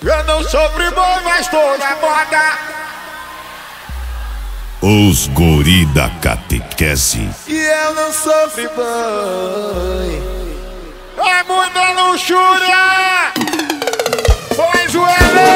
Eu não sou friboi, mas tô na moda. Os guri da catequese. E eu não sou friboi. É muita luxúria. Pois o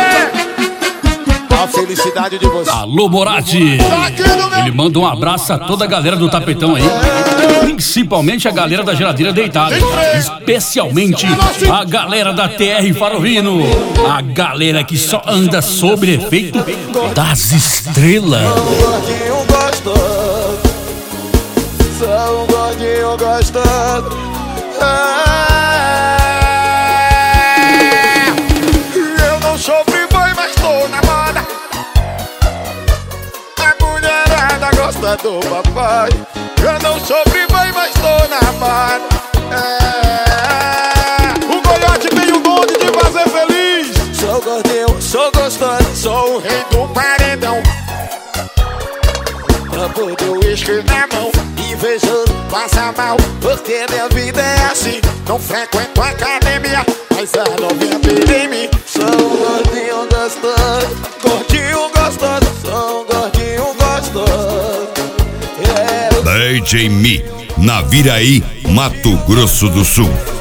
a felicidade de você. Alô, Moratti! Ele manda um abraço a toda a galera do tapetão aí, principalmente a galera da geladeira deitada, especialmente a galera da TR Farovino, a galera que só anda sob efeito das estrelas. Gordinho gostoso, sou um gordinho gostoso. Eu não sou friboi, mas tô na moda. A mulherada gosta do papai. Eu não sou friboi, mas tô na moda. O Golhote tem o dom de te fazer feliz. Sou gordinho, sou gostoso, sou o rei do paredão. Tampo do uísque na mão, invejoso passa mal, porque minha vida é assim. Não frequento a academia, mas a novinha pira em mim. Sou um gordinho gostoso, gordinho gostoso, sou um gordinho gostoso. DJ Mi, na Viraí, Mato Grosso do Sul.